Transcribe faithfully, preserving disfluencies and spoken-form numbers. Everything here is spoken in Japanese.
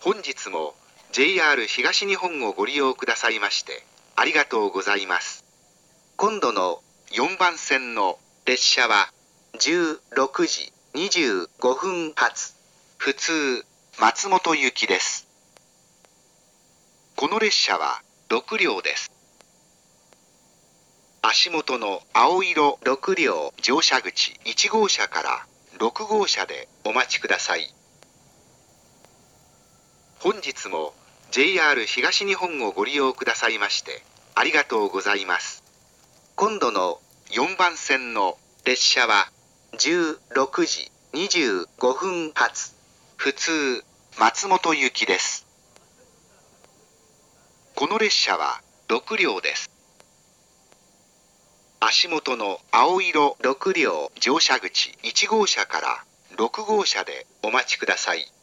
本日も ジェイアール 東日本をご利用くださいましてありがとうございます。今度のよんばん線の列車はじゅうろくじにじゅうごふん発普通松本行きです。この列車はろくりょうです。足元の青色ろくりょう乗車口いちごうしゃからろくごうしゃでお待ちください。本日も ジェイアール 東日本をご利用くださいましてありがとうございます。今度のよんばん線の列車はじゅうろくじにじゅうごふん発普通松本行きです。この列車はろくりょうです。足元の青色ろくりょう乗車口いちごうしゃからろくごうしゃでお待ちください。